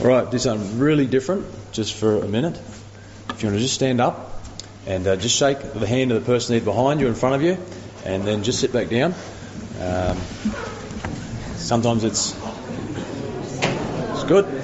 All right, do something really different just for a minute. If you want to just stand up and just shake the hand of the person either behind you or in front of you, and then just sit back down. Sometimes it's good.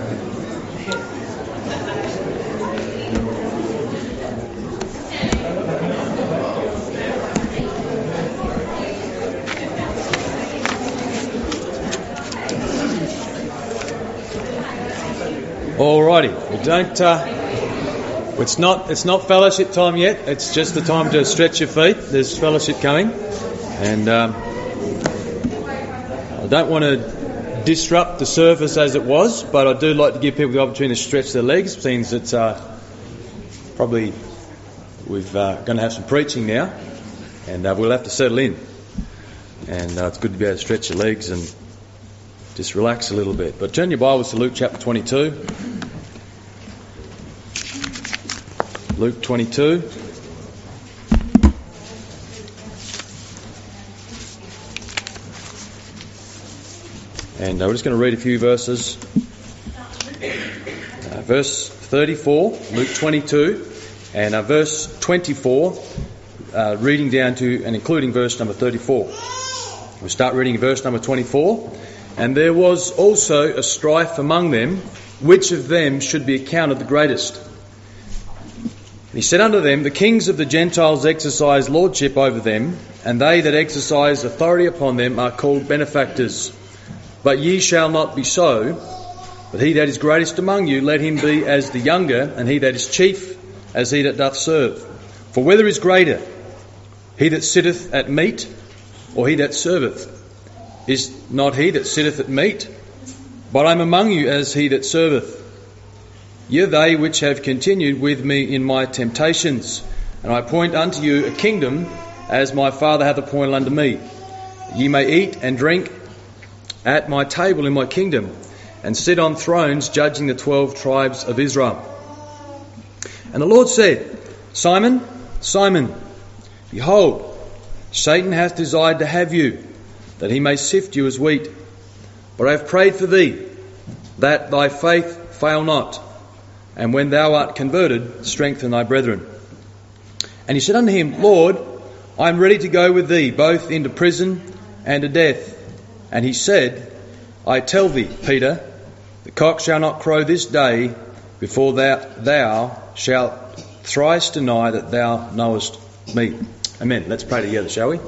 Alrighty, we don't. It's not fellowship time yet. It's just the time to stretch your feet. There's fellowship coming, and I don't want to disrupt the service as it was, but I do like to give people the opportunity to stretch their legs. Seems that probably we've going to have some preaching now, and we'll have to settle in. And it's good to be able to stretch your legs and just relax a little bit. But turn your Bibles to Luke chapter 22. Luke 22. And we're just going to read a few verses. Verse 34, Luke 22, and verse 24, reading down to and including verse number 34. We'll start reading verse number 24. And there was also a strife among them, which of them should be accounted the greatest. And he said unto them, the kings of the Gentiles exercise lordship over them, and they that exercise authority upon them are called benefactors. But ye shall not be so, but he that is greatest among you, let him be as the younger, and he that is chief as he that doth serve. For whether is greater, he that sitteth at meat, or he that serveth? Is not he that sitteth at meat? But I am among you as he that serveth. Ye are they which have continued with me in my temptations, and I appoint unto you a kingdom, as my Father hath appointed unto me. Ye may eat and drink at my table in my kingdom, and sit on thrones judging the 12 tribes of Israel. And the Lord said, Simon, Simon, behold, Satan hath desired to have you, that he may sift you as wheat. But I have prayed for thee, that thy faith fail not. And when thou art converted, strengthen thy brethren. And he said unto him, Lord, I am ready to go with thee, both into prison and to death. And he said, I tell thee, Peter, the cock shall not crow this day before thou shalt thrice deny that thou knowest me. Amen. Let's pray together, shall we?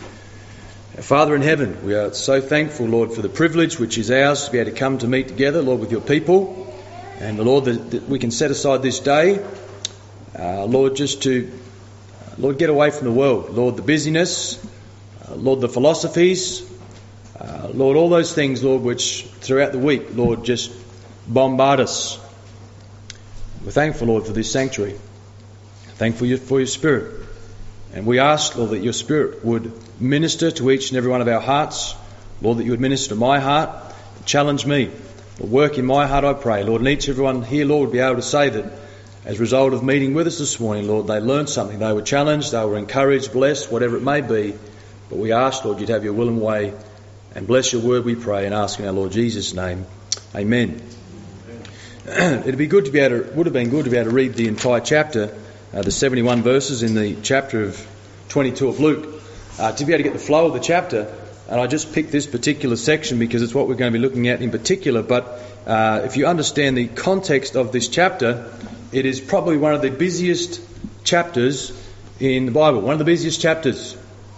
Father in heaven, we are so thankful, Lord, for the privilege which is ours to be able to come to meet together, Lord, with your people. And, Lord, that we can set aside this day, Lord, just to, Lord, get away from the world. Lord, the busyness, Lord, the philosophies, Lord, all those things, Lord, which throughout the week, Lord, just bombard us. We're thankful, Lord, for this sanctuary. Thankful for your Spirit. And we ask, Lord, that your Spirit would minister to each and every one of our hearts. Lord, that you would minister to my heart, challenge me. Lord, work in my heart, I pray. Lord, and each and everyone here, Lord, would be able to say that as a result of meeting with us this morning, Lord, they learned something. They were challenged, they were encouraged, blessed, whatever it may be. But we ask, Lord, you'd have your will and way. And bless your word, we pray, and ask in our Lord Jesus' name. Amen. Would have been good to be able to read the entire chapter, the 71 verses in the chapter of 22 of Luke, to be able to get the flow of the chapter. And I just picked this particular section because it's what we're going to be looking at in particular. But if you understand the context of this chapter, it is probably one of the busiest chapters in the Bible, one of the busiest chapters.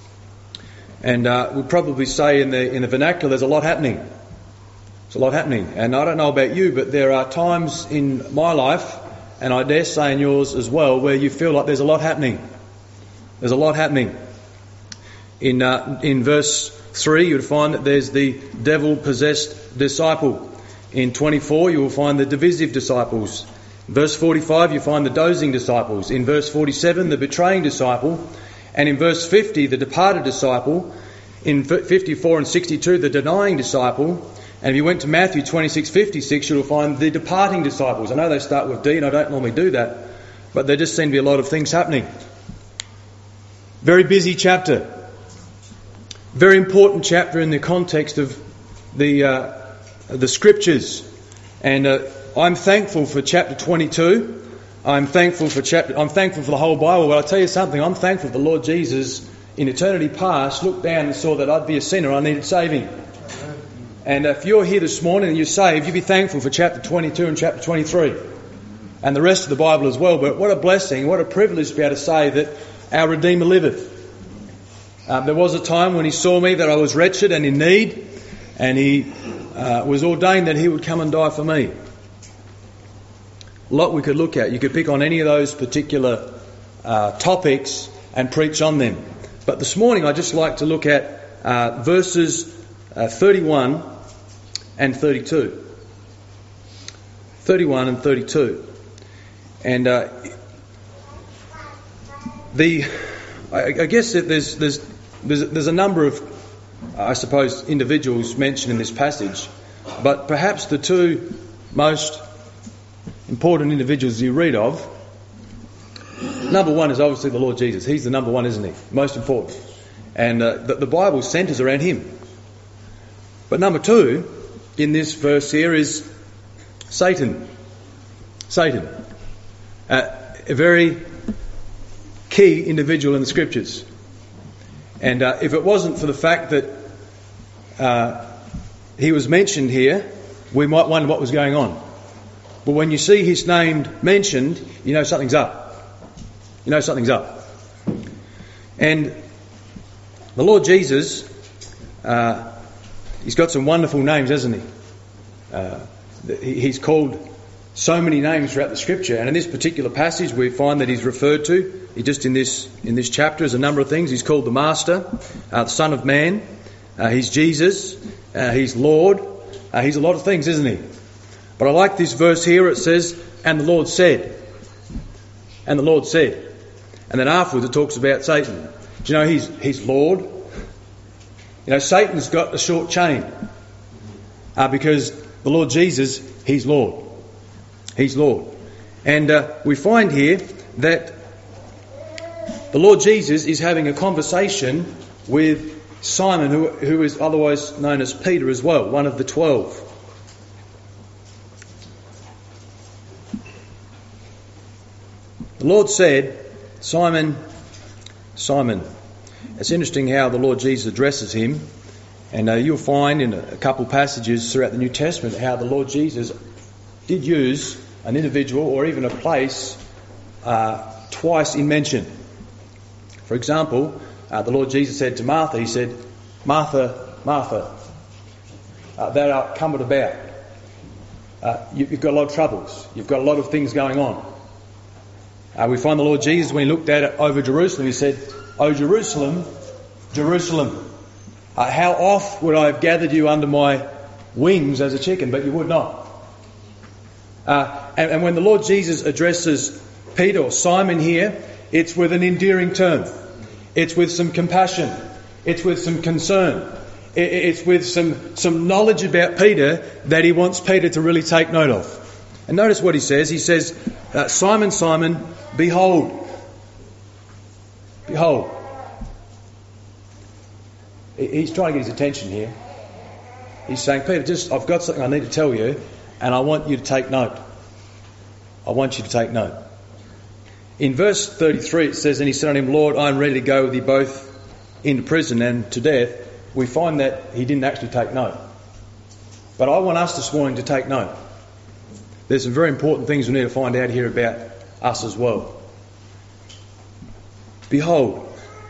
And we'll probably say in the vernacular, there's a lot happening. There's a lot happening. And I don't know about you, but there are times in my life, and I dare say in yours as well, where you feel like there's a lot happening. There's a lot happening. In verse 3, you would find that there's the devil-possessed disciple. In 24, you will find the divisive disciples. In verse 45, you find the dozing disciples. In verse 47, the betraying disciple. And in verse 50, the departed disciple. In 54 and 62, the denying disciple. And if you went to Matthew 26:56, you'll find the departing disciples. I know they start with D, and I don't normally do that, but there just seem to be a lot of things happening. Very busy chapter. Very important chapter in the context of the Scriptures. And I'm thankful for chapter 22. I'm thankful for the whole Bible. But I'll tell you something, I'm thankful the Lord Jesus in eternity past looked down and saw that I'd be a sinner, I needed saving. And if you're here this morning and you're saved, you be thankful for chapter 22 and chapter 23 and the rest of the Bible as well. But what a blessing, what a privilege to be able to say that our Redeemer liveth. There was a time when he saw me that I was wretched and in need, and he was ordained that he would come and die for me. A lot we could look at. You could pick on any of those particular topics and preach on them. But this morning I'd just like to look at verses 31 and 32. 31 and 32. And I guess that there's a number of, I suppose, individuals mentioned in this passage, but perhaps the two most important individuals you read of, number one is obviously the Lord Jesus. He's the number one, isn't he? Most important. And the Bible centres around him. But number two in this verse here is Satan. Satan. A very key individual in the Scriptures. And if it wasn't for the fact that he was mentioned here, we might wonder what was going on. But when you see his name mentioned, you know something's up. You know something's up. And the Lord Jesus, he's got some wonderful names, hasn't he? He's called so many names throughout the Scripture, and in this particular passage we find that he's referred to, just in this chapter, as a number of things. He's called the Master, the Son of Man, he's Jesus, he's Lord, he's a lot of things, isn't he? But I like this verse here. It says, and the Lord said. And the Lord said. And then afterwards it talks about Satan. Do you know he's Lord? You know, Satan's got a short chain. Because the Lord Jesus, he's Lord. He's Lord. And we find here that the Lord Jesus is having a conversation with Simon, who is otherwise known as Peter as well, one of the 12. The Lord said, Simon, Simon. It's interesting how the Lord Jesus addresses him. And you'll find in a couple passages throughout the New Testament how the Lord Jesus did use an individual or even a place twice in mention. For example, the Lord Jesus said to Martha, he said, Martha, Martha, thou art cumbered about. You've got a lot of troubles. You've got a lot of things going on. We find the Lord Jesus, when he looked at it over Jerusalem, he said, O Jerusalem, Jerusalem, how oft would I have gathered you under my wings as a chicken, but you would not. And when the Lord Jesus addresses Peter or Simon here, it's with an endearing term. It's with some compassion. It's with some concern. It's with some knowledge about Peter that he wants Peter to really take note of. And notice what he says. He says, Simon, Simon, behold. Behold. He's trying to get his attention here. He's saying, Peter, I've got something I need to tell you, and I want you to take note. I want you to take note. In verse 33 it says, and he said unto him, Lord, I am ready to go with thee both into prison and to death. We find that he didn't actually take note. But I want us this morning to take note. There's some very important things we need to find out here about us as well. Behold.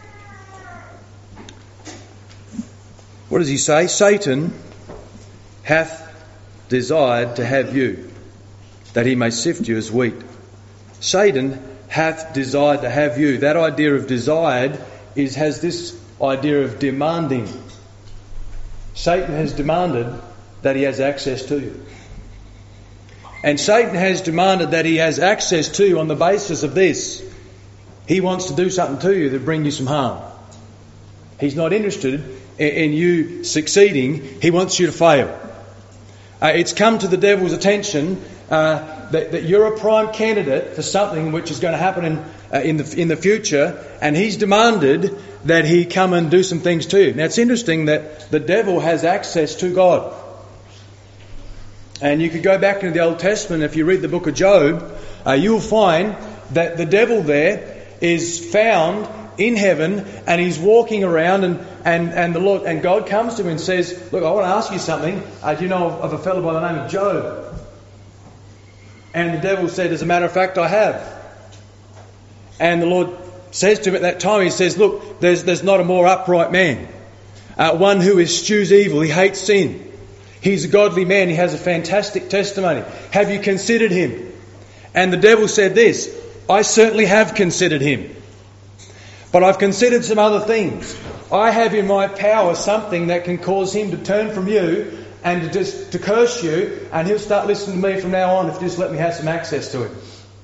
What does he say? Satan hath desired to have you, that he may sift you as wheat. Satan hath desired to have you. That idea of desired has this idea of demanding. Satan has demanded that he has access to you. And Satan has demanded that he has access to you on the basis of this. He wants to do something to you that bring you some harm. He's not interested in you succeeding. He wants you to fail. It's come to the devil's attention that you're a prime candidate for something which is going to happen in the future, and he's demanded that he come and do some things to you. Now it's interesting that the devil has access to God. And you could go back into the Old Testament. If you read the book of Job, you'll find that the devil there is found in heaven, and he's walking around, and the Lord and God comes to him and says, "Look, I want to ask you something. Do you know of a fellow by the name of Job?" And the devil said, "As a matter of fact, I have." And the Lord says to him at that time, He says, "Look, there's not a more upright man, one who eschews evil. He hates sin. He's a godly man. He has a fantastic testimony. Have you considered him?" And the devil said this, "I certainly have considered him. But I've considered some other things. I have in my power something that can cause him to turn from you and to curse you, and he'll start listening to me from now on if you just let me have some access to him."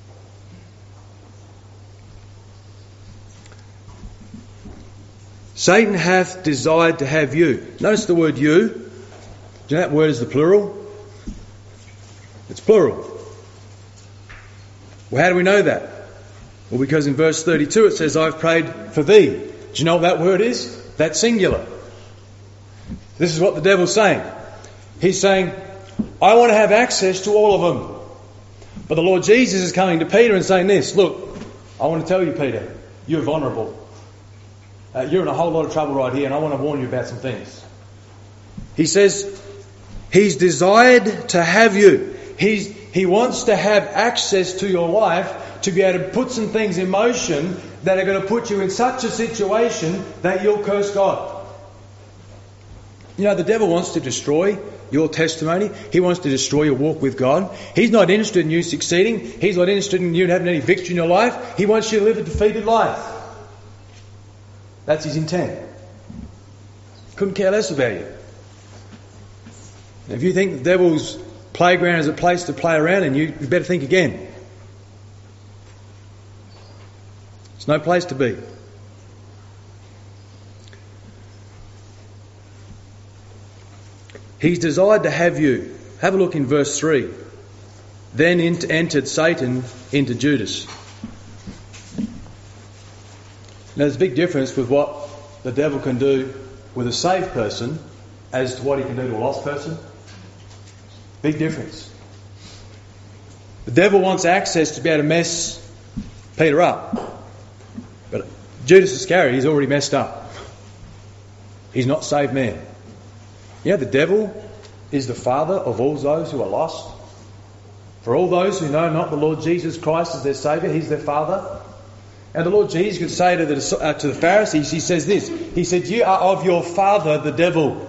Satan hath desired to have you. Notice the word you. Do you know that word is the plural? It's plural. Well, how do we know that? Well, because in verse 32 it says, "I've prayed for thee." Do you know what that word is? That's singular. This is what the devil's saying. He's saying, "I want to have access to all of them." But the Lord Jesus is coming to Peter and saying this, "Look, I want to tell you, Peter, you're vulnerable. You're in a whole lot of trouble right here, and I want to warn you about some things." He says, He's desired to have you. He wants to have access to your life to be able to put some things in motion that are going to put you in such a situation that you'll curse God. You know, the devil wants to destroy your testimony. He wants to destroy your walk with God. He's not interested in you succeeding. He's not interested in you having any victory in your life. He wants you to live a defeated life. That's his intent. Couldn't care less about you. If you think the devil's playground is a place to play around in, you better think again. It's no place to be. He's desired to have you. Have a look in verse 3. Then entered Satan into Judas. Now there's a big difference with what the devil can do with a saved person as to what he can do to a lost person. Big difference. The devil wants access to be able to mess Peter up. But Judas Iscariot, he's already messed up. He's not a saved man. You know, the devil is the father of all those who are lost. For all those who know not the Lord Jesus Christ as their Saviour, He's their father. And the Lord Jesus could say to the Pharisees, He says this, He said, "You are of your father, the devil."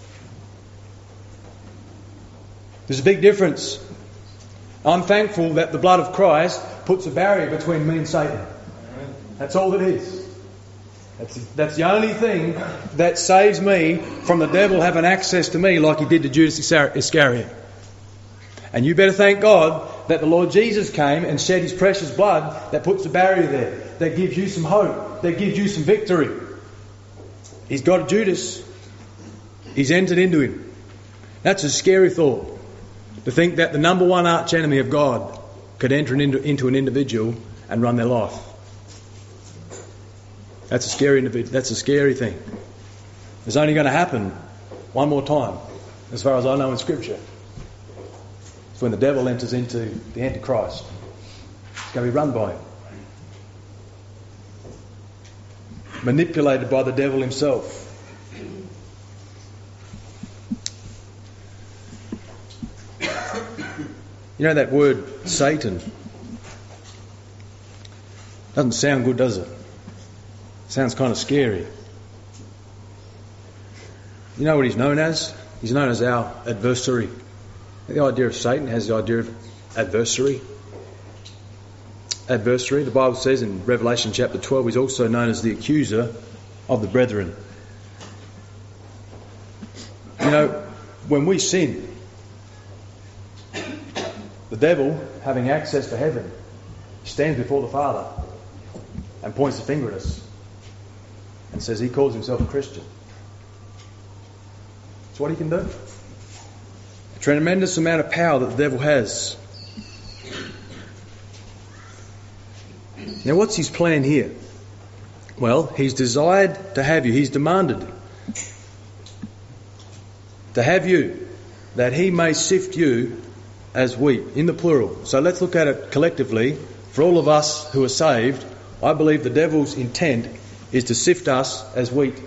There's a big difference. I'm thankful that the blood of Christ puts a barrier between me and Satan. That's all it is. That's the only thing that saves me from the devil having access to me like he did to Judas Iscariot. And you better thank God that the Lord Jesus came and shed His precious blood that puts a barrier there, that gives you some hope, that gives you some victory. He's got Judas. He's entered into him. That's a scary thought, to think that the number one arch enemy of God could enter into an individual and run their life. That's a scary individual. That's a scary thing. It's only going to happen one more time, as far as I know in Scripture. It's when the devil enters into the Antichrist. It's going to be run by him. Manipulated by the devil himself. You know that word Satan? Doesn't sound good, does it? Sounds kind of scary. You know what he's known as? He's known as our adversary. The idea of Satan has the idea of adversary. Adversary, the Bible says in Revelation chapter 12, he's also known as the accuser of the brethren. You know, when we sin, the devil, having access to heaven, stands before the Father and points the finger at us and says he calls himself a Christian. That's what he can do. A tremendous amount of power that the devil has. Now, what's his plan here? Well, he's desired to have you. He's demanded to have you. that he may sift you as wheat, in the plural. So let's look at it collectively. For all of us who are saved, I believe the devil's intent is to sift us as wheat.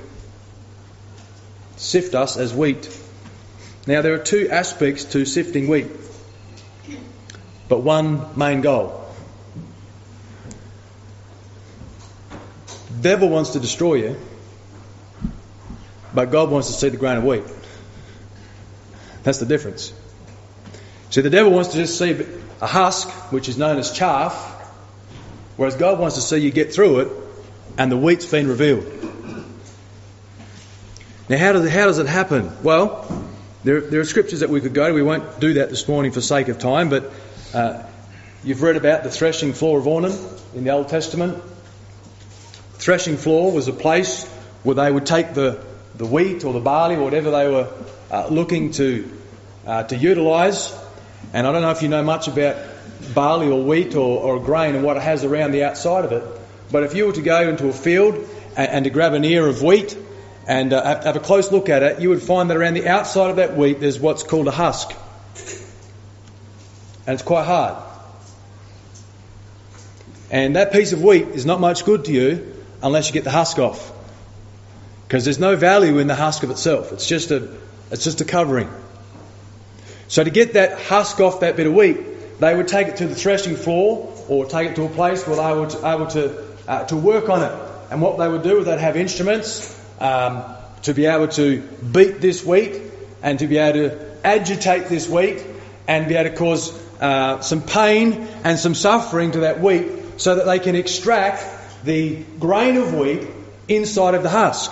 Sift us as wheat. Now there are two aspects to sifting wheat, but one main goal. The devil wants to destroy you, but God wants to see the grain of wheat. That's the difference. See, the devil wants to just see a husk, which is known as chaff, whereas God wants to see you get through it and the wheat's been revealed. Now, how does it happen? Well, there are scriptures that we could go to. We won't do that this morning for sake of time, but you've read about the threshing floor of Ornan in the Old Testament. Threshing floor was a place where they would take the wheat or the barley or whatever they were looking to utilise. And I don't know if you know much about barley or wheat or a grain and what it has around the outside of it. But if you were to go into a field and to grab an ear of wheat and have a close look at it, you would find that around the outside of that wheat there's what's called a husk. And it's quite hard. And that piece of wheat is not much good to you unless you get the husk off. Because there's no value in the husk of itself. It's just a covering. So to get that husk off that bit of wheat, they would take it to the threshing floor or take it to a place where they were able to work on it. And what they would do is they'd have instruments to be able to beat this wheat and to be able to agitate this wheat and be able to cause some pain and some suffering to that wheat so that they can extract the grain of wheat inside of the husk.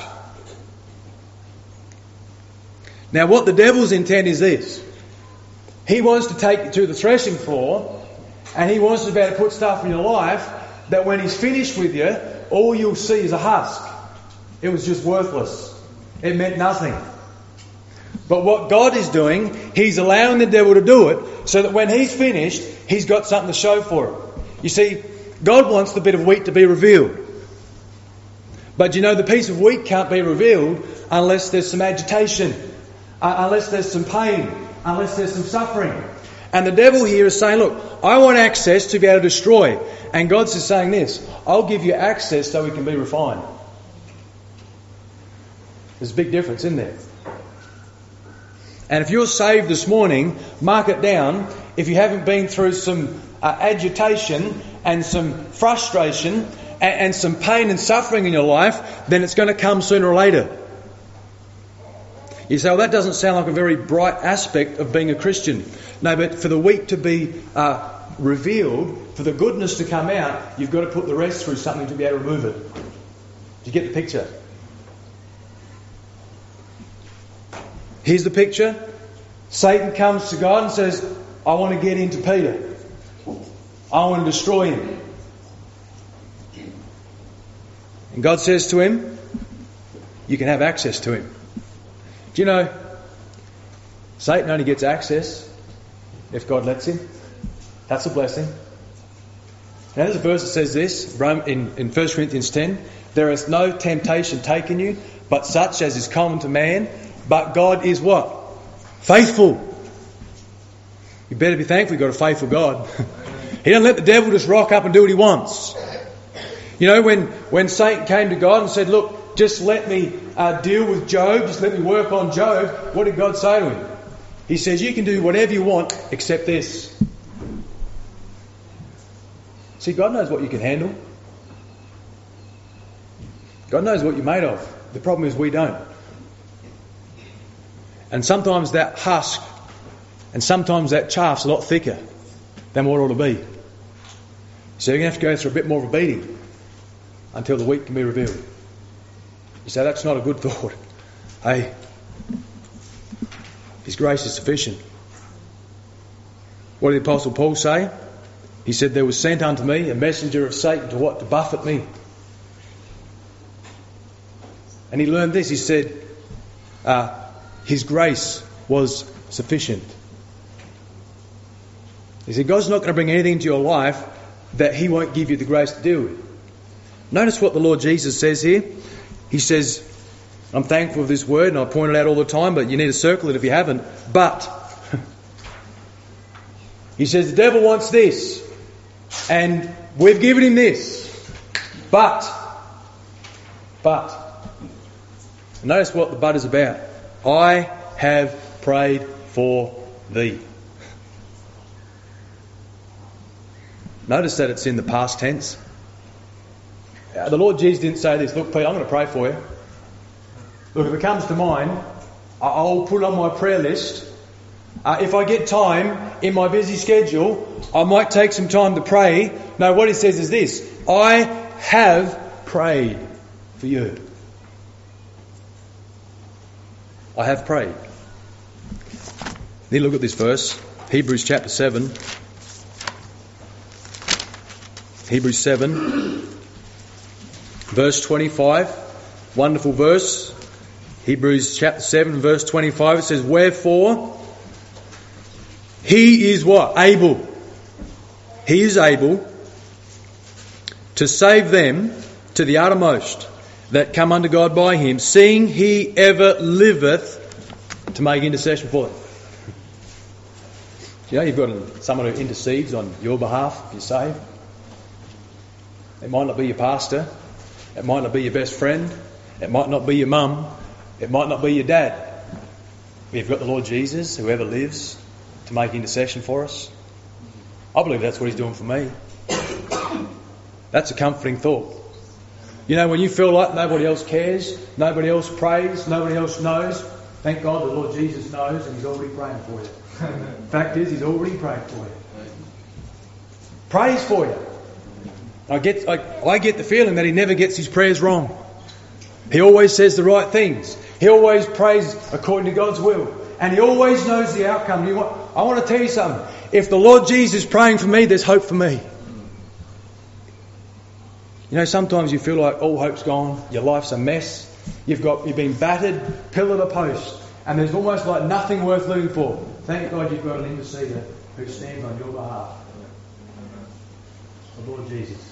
Now what the devil's intent is this. He wants to take you to the threshing floor and he wants to be able to put stuff in your life that when he's finished with you, all you'll see is a husk. It was just worthless. It meant nothing. But what God is doing, he's allowing the devil to do it so that when he's finished, he's got something to show for it. You see, God wants the bit of wheat to be revealed. But you know, the piece of wheat can't be revealed unless there's some agitation, unless there's some pain, unless there's some suffering. And the devil here is saying, look, I want access to be able to destroy. And God's just saying this, I'll give you access so we can be refined. There's a big difference, isn't there? And if you're saved this morning, mark it down. If you haven't been through some agitation and some frustration and some pain and suffering in your life, then it's going to come sooner or later. You say, well, that doesn't sound like a very bright aspect of being a Christian. No, but for the wheat to be revealed, for the goodness to come out, you've got to put the rest through something to be able to remove it. Do you get the picture? Here's the picture. Satan comes to God and says, I want to get into Peter. I want to destroy him. And God says to him, you can have access to him. Do you know, Satan only gets access if God lets him. That's a blessing. Now there's a verse that says this, in 1 Corinthians 10, there is no temptation taken you, but such as is common to man, but God is what? Faithful. You better be thankful you've got a faithful God. He doesn't let the devil just rock up and do what he wants. You know, when Satan came to God and said, look, just let me deal with Job, just let me work on Job, what did God say to him? He says, you can do whatever you want except this. See, God knows what you can handle. God knows what you're made of. The problem is we don't. And sometimes that husk and sometimes that chaff's a lot thicker than what it ought to be. So you're going to have to go through a bit more of a beating until the wheat can be revealed. You say, that's not a good thought. Hey, His grace is sufficient. What did the Apostle Paul say? He said, there was sent unto me a messenger of Satan to what? To buffet me. And he learned this. He said, His grace was sufficient. He said, God's not going to bring anything into your life that He won't give you the grace to deal with. Notice what the Lord Jesus says here. He says, I'm thankful for this word and I point it out all the time, but you need to circle it if you haven't. But He says the devil wants this, and we've given him this. But, notice what the but is about. I have prayed for thee. Notice that it's in the past tense. The Lord Jesus didn't say this, look, Pete, I'm going to pray for you. Look, if it comes to mind, I'll put it on my prayer list. If I get time in my busy schedule, I might take some time to pray. No, what he says is this: I have prayed for you. I have prayed. Then look at this verse, Hebrews chapter 7. Hebrews 7, verse 25. Wonderful verse. Hebrews chapter 7, verse 25. It says, wherefore, he is what? Able. He is able to save them to the uttermost that come unto God by him, seeing he ever liveth to make intercession for them. You know, you've got someone who intercedes on your behalf if you're saved. It might not be your pastor. It might not be your best friend. It might not be your mum. It might not be your dad. We've got the Lord Jesus, who ever lives, to make intercession for us. I believe that's what he's doing for me. That's a comforting thought. You know, when you feel like nobody else cares, nobody else prays, nobody else knows, thank God the Lord Jesus knows and he's already praying for you. Fact is, he's already prayed for you. Prays for you. I get the feeling that he never gets his prayers wrong. He always says the right things. He always prays according to God's will. And he always knows the outcome. I want to tell you something. If the Lord Jesus is praying for me, there's hope for me. You know, sometimes you feel like all hope's gone. Your life's a mess. You've been battered, pillar to post. And there's almost like nothing worth living for. Thank God you've got an intercessor who stands on your behalf. The Lord Jesus.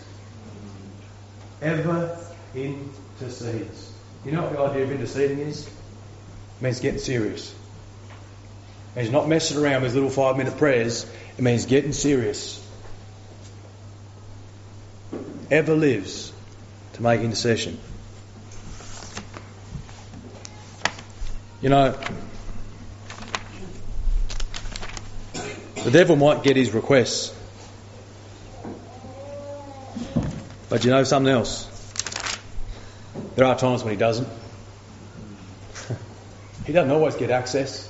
Ever intercedes. You know what the idea of interceding is? It means getting serious. It means not messing around with little 5-minute prayers. It means getting serious. Ever lives to make intercession. You know, the devil might get his requests. But you know something else? There are times when he doesn't. He doesn't always get access.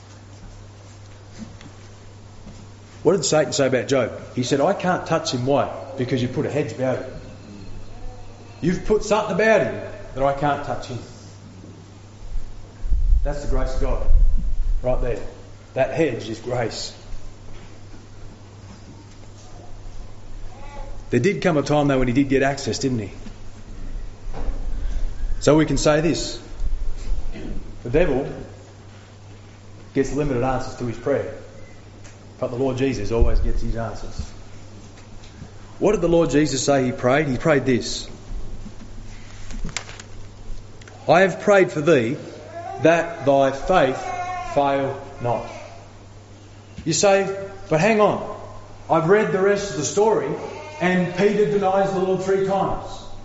What did Satan say about Job? He said, I can't touch him. Why? Because you put a hedge about him. You've put something about him that I can't touch him. That's the grace of God. Right there. That hedge is grace. There did come a time though when he did get access, didn't he? So we can say this. The devil gets limited answers to his prayer. But the Lord Jesus always gets his answers. What did the Lord Jesus say he prayed? He prayed this. I have prayed for thee that thy faith fail not. You say, but hang on. I've read the rest of the story and Peter denies the Lord 3 times.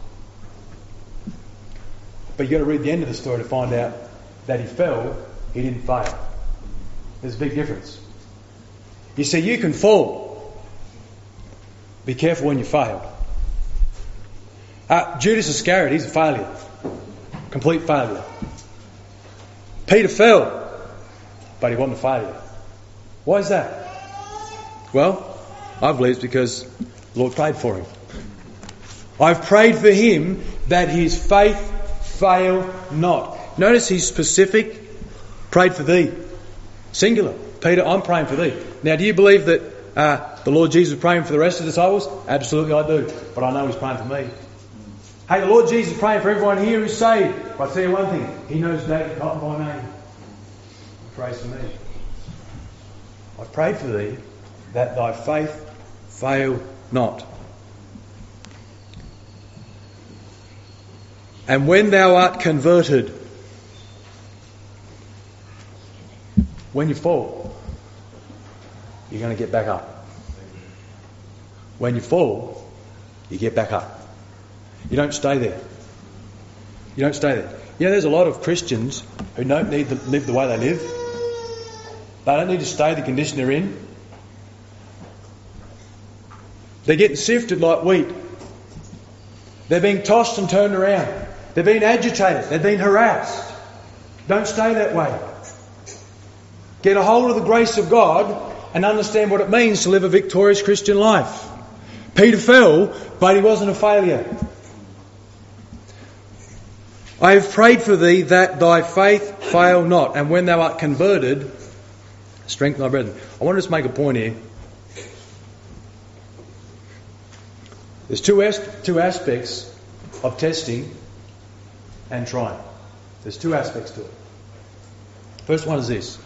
But you've got to read the end of the story to find out that he fell, he didn't fail. There's a big difference. You see, you can fall. Be careful when you fail. Judas Iscariot, he's a failure. Complete failure. Peter fell, but he wasn't a failure. Why is that? Well, I believe it's because the Lord prayed for him. I've prayed for him that his faith fail not. Notice he's specific. Prayed for thee. Singular. Peter, I'm praying for thee. Now, do you believe that the Lord Jesus was praying for the rest of the disciples? Absolutely I do. But I know he's praying for me. Hey, the Lord Jesus is praying for everyone here who's saved. But I'll tell you one thing. He knows David Cotton by name. He prays for me. I prayed for thee that thy faith fail not. And when thou art converted, when you fall, you're going to get back up. When you fall, you get back up. You don't stay there. You don't stay there. You know, there's a lot of Christians who don't need to live the way they live. They don't need to stay the condition they're in. They're getting sifted like wheat. They're being tossed and turned around. They're being agitated. They're being harassed. Don't stay that way. Get a hold of the grace of God and understand what it means to live a victorious Christian life. Peter fell, but he wasn't a failure. I have prayed for thee that thy faith fail not, and when thou art converted, strengthen thy brethren. I want to just make a point here. There's two aspects of testing and trying. There's two aspects to it. First one is this.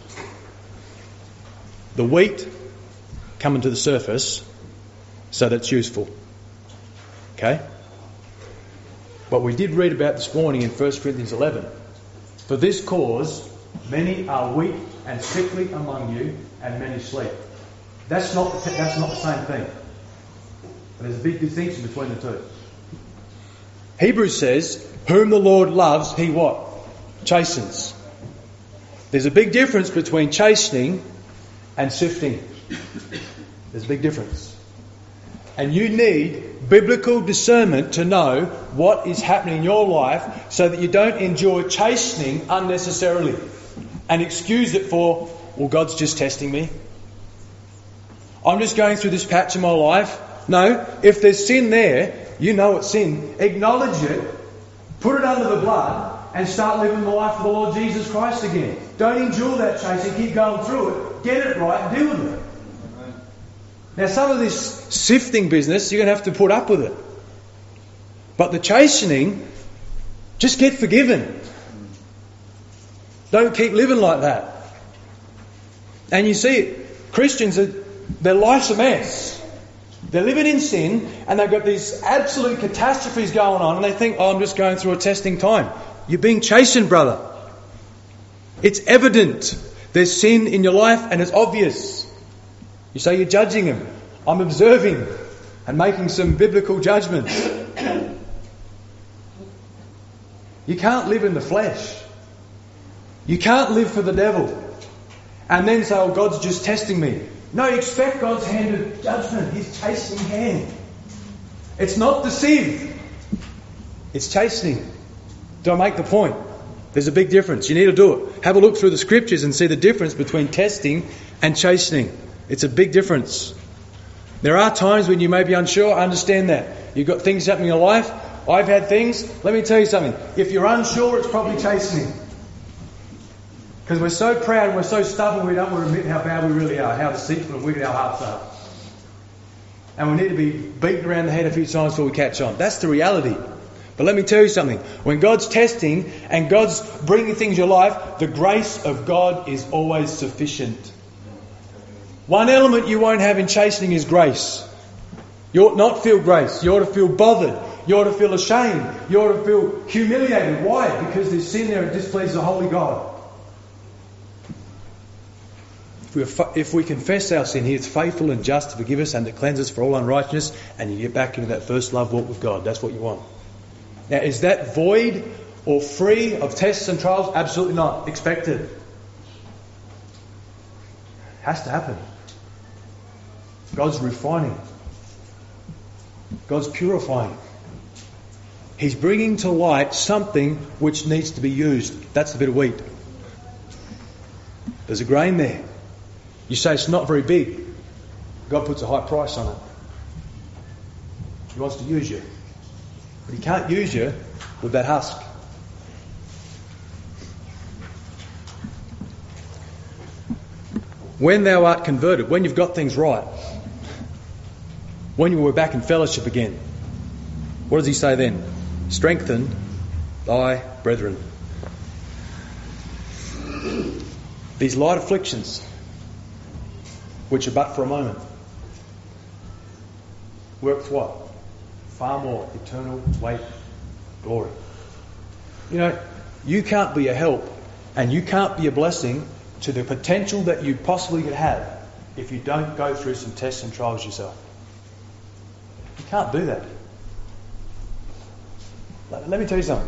The wheat coming to the surface so that it's useful. Okay? What we did read about this morning in 1 Corinthians 11. For this cause, many are weak and sickly among you, and many sleep. That's not the same thing. There's a big distinction between the two. Hebrews says, whom the Lord loves, he what? Chastens. There's a big difference between chastening and sifting. There's a big difference. And you need biblical discernment to know what is happening in your life so that you don't endure chastening unnecessarily and excuse it for, well, God's just testing me. I'm just going through this patch in my life. No, if there's sin there, you know it's sin. Acknowledge it, put it under the blood, and start living the life of the Lord Jesus Christ again. Don't endure that chasing, keep going through it, get it right, and deal with it. Now, some of this sifting business, you're going to have to put up with it. But the chastening, just get forgiven. Don't keep living like that. And you see it. Christians, their life's a mess. They're living in sin and they've got these absolute catastrophes going on and they think, oh, I'm just going through a testing time. You're being chastened, brother. It's evident. There's sin in your life and it's obvious. You say you're judging him. I'm observing and making some biblical judgments. You can't live in the flesh. You can't live for the devil and then say, oh, God's just testing me. No, expect God's hand of judgment. His chastening hand. It's not the sieve. It's chastening. Do I make the point? There's a big difference. You need to do it. Have a look through the scriptures and see the difference between testing and chastening. It's a big difference. There are times when you may be unsure. I understand that. You've got things happening in your life. I've had things. Let me tell you something. If you're unsure, it's probably chastening. Because we're so proud and we're so stubborn we don't want to admit how bad we really are, how deceitful and wicked our hearts are. And we need to be beaten around the head a few times before we catch on. That's the reality. But let me tell you something. When God's testing and God's bringing things in your life, the grace of God is always sufficient. One element you won't have in chastening is grace. You ought not feel grace. You ought to feel bothered. You ought to feel ashamed. You ought to feel humiliated. Why? Because there's sin there that displeases the holy God. If we confess our sin, He is faithful and just to forgive us and to cleanse us for all unrighteousness, and you get back into that first love walk with God. That's what you want. Now, is that void or free of tests and trials? Absolutely not. Expected. Has to happen. God's refining. God's purifying. He's bringing to light something which needs to be used. That's the bit of wheat. There's a grain there. You say it's not very big. God puts a high price on it. He wants to use you. But He can't use you with that husk. When thou art converted, when you've got things right, when you were back in fellowship again, what does He say then? Strengthen thy brethren. These light afflictions, which are but for a moment, works what? Far more eternal weight, glory. You know, you can't be a help and you can't be a blessing to the potential that you possibly could have if you don't go through some tests and trials yourself. Can't do that. Let me tell you something.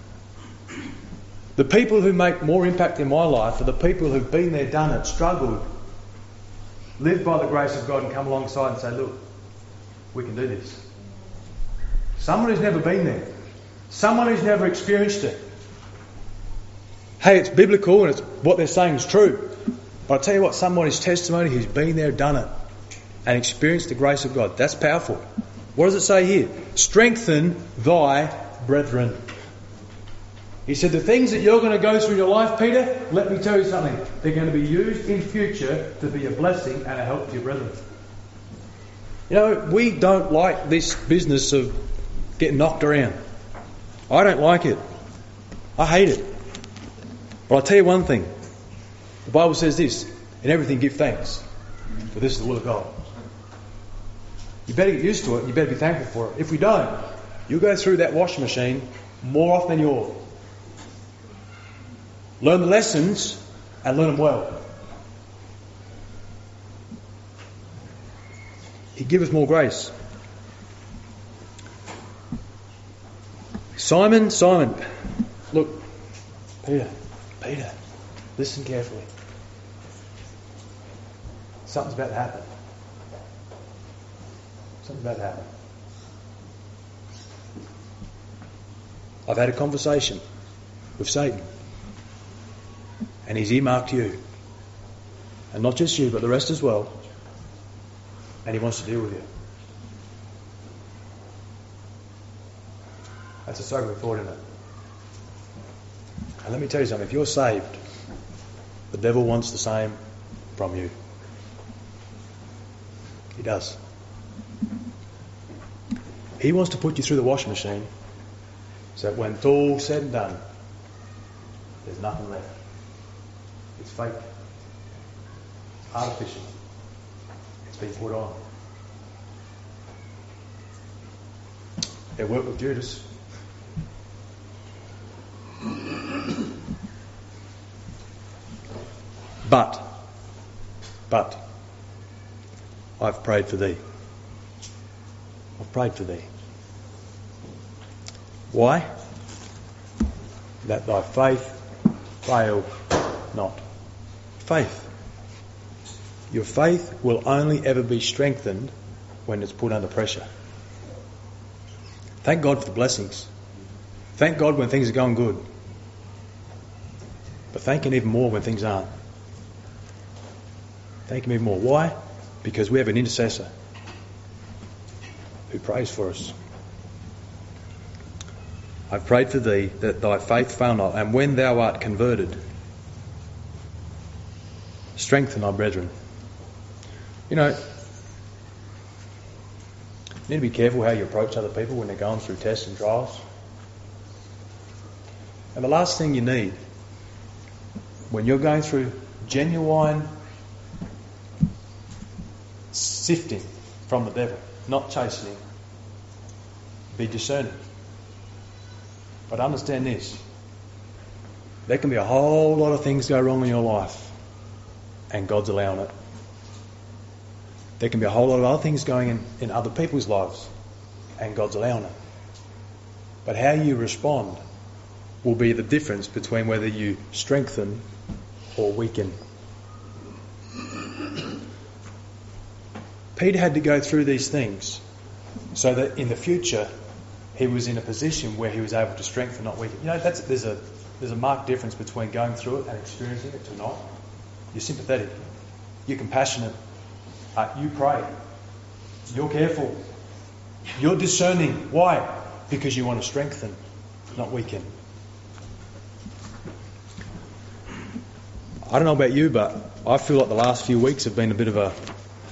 The people who make more impact in my life are the people who've been there, done it, struggled, lived by the grace of God and come alongside and say, look, we can do this. Someone who's never been there. Someone who's never experienced it. Hey, it's biblical and it's what they're saying is true. But I'll tell you what, somebody's testimony who's been there, done it, and experienced the grace of God. That's powerful. What does it say here? Strengthen thy brethren. He said, the things that you're going to go through in your life, Peter, let me tell you something. They're going to be used in future to be a blessing and a help to your brethren. You know, we don't like this business of getting knocked around. I don't like it. I hate it. But I'll tell you one thing. The Bible says this, in everything give thanks, for this is the will of God. You better get used to it and you better be thankful for it. If we don't, you'll go through that washing machine more often than you ought. Learn the lessons and learn them well. He give us more grace. Simon, look, Peter, listen carefully. Something's about to happen. I've had a conversation with Satan. And he's earmarked you. And not just you, but the rest as well. And he wants to deal with you. That's a sobering thought, isn't it? And let me tell you something. If you're saved, the devil wants the same from you. He does. He wants to put you through the washing machine so that when it's all said and done, there's nothing left. It's fake. It's artificial. It's been put on. It worked with Judas. But I've prayed for thee. Why? That thy faith fail not. Faith. Your faith will only ever be strengthened when it's put under pressure. Thank God for the blessings. Thank God when things are going good. But thank Him even more when things aren't. Thank Him even more. Why? Because we have an intercessor who prays for us. I've prayed for thee that thy faith fail not, and when thou art converted, strengthen thy brethren. You know, you need to be careful how you approach other people when they're going through tests and trials. And the last thing you need when you're going through genuine sifting from the devil, not chastening, be discerning. But understand this, there can be a whole lot of things go wrong in your life and God's allowing it. There can be a whole lot of other things going in other people's lives and God's allowing it. But how you respond will be the difference between whether you strengthen or weaken. Peter had to go through these things so that in the future he was in a position where he was able to strengthen, not weaken. You know, there's a marked difference between going through it and experiencing it to not. You're sympathetic. You're compassionate. You pray. You're careful. You're discerning. Why? Because you want to strengthen, not weaken. I don't know about you, but I feel like the last few weeks have been a bit of a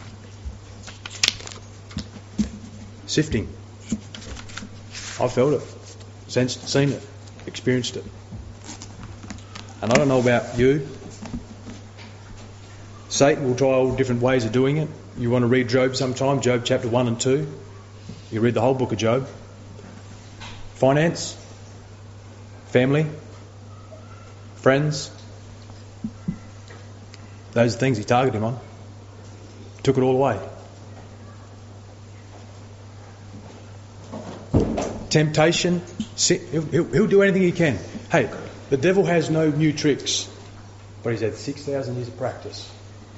sifting. I felt it, sensed it, seen it, experienced it. And I don't know about you. Satan will try all different ways of doing it. You want to read Job sometime, Job chapter 1 and 2. You read the whole book of Job. Finance, family, friends. Those are things he targeted him on. Took it all away. temptation, sin, he'll do anything he can. Hey, the devil has no new tricks, but he's had 6,000 years of practice.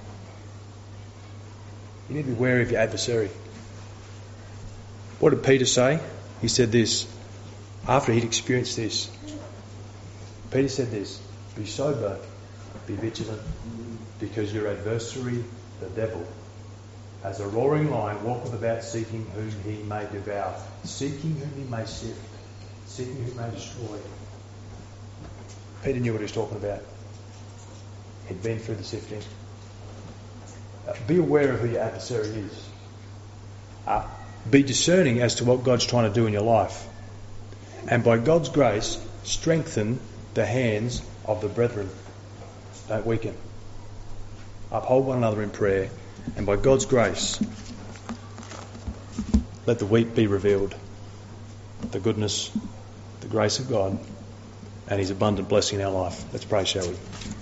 You need to be wary of your adversary. What did Peter say? He said this, after he'd experienced this. Peter said this, be sober, be vigilant, because your adversary, the devil, as a roaring lion, walketh about seeking whom he may devour, seeking whom he may sift, seeking whom he may destroy. Peter knew what he was talking about. He'd been through the sifting. Be aware of who your adversary is. Be discerning as to what God's trying to do in your life. And by God's grace, strengthen the hands of the brethren. Don't weaken. Uphold one another in prayer. And by God's grace, let the wheat be revealed. The goodness, the grace of God, and His abundant blessing in our life. Let's pray, shall we?